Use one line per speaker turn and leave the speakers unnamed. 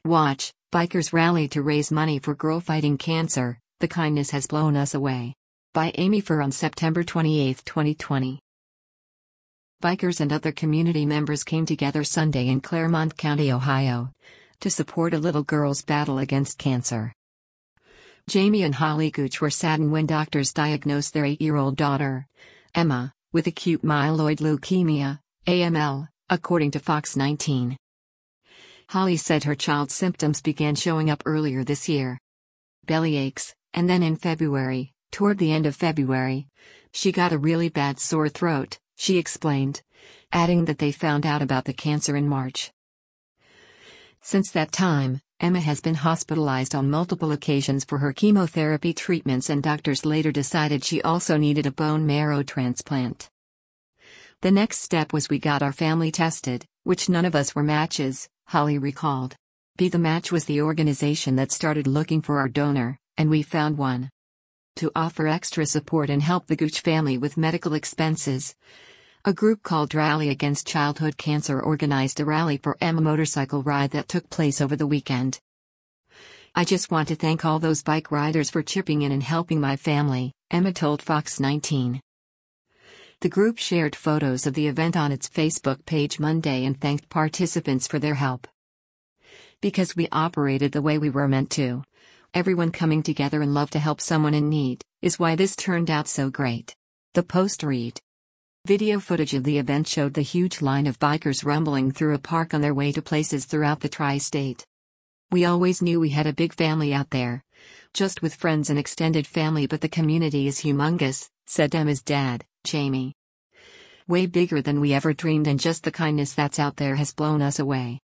Watch, bikers rally to raise money for girl fighting cancer, the kindness has blown us away. By Amy Furr on September 28, 2020. Bikers and other community members came together Sunday in Claremont County, Ohio, to support a little girl's battle against cancer. Jamie and Holly Gooch were saddened when doctors diagnosed their 8-year-old daughter, Emma, with acute myeloid leukemia, AML, according to Fox 19. Holly said her child's symptoms began showing up earlier this year. Belly aches, and then in February, toward the end of February, she got a really bad sore throat, she explained, adding that they found out about the cancer in March. Since that time, Emma has been hospitalized on multiple occasions for her chemotherapy treatments, and doctors later decided she also needed a bone marrow transplant. The next step was we got our family tested, which none of us were matches, Holly recalled. Be the Match was the organization that started looking for our donor, and we found one. To offer extra support and help the Gooch family with medical expenses, a group called Rally Against Childhood Cancer organized a Rally for Emma motorcycle ride that took place over the weekend. I just want to thank all those bike riders for chipping in and helping my family, Emma told Fox 19. The group shared photos of the event on its Facebook page Monday and thanked participants for their help. Because we operated the way we were meant to, everyone coming together in love to help someone in need, is why this turned out so great. The post read. Video footage of the event showed the huge line of bikers rumbling through a park on their way to places throughout the tri-state. We always knew we had a big family out there, just with friends and extended family, but the community is humongous, said Emma's dad, Jamie. Way bigger than we ever dreamed, and just the kindness that's out there has blown us away.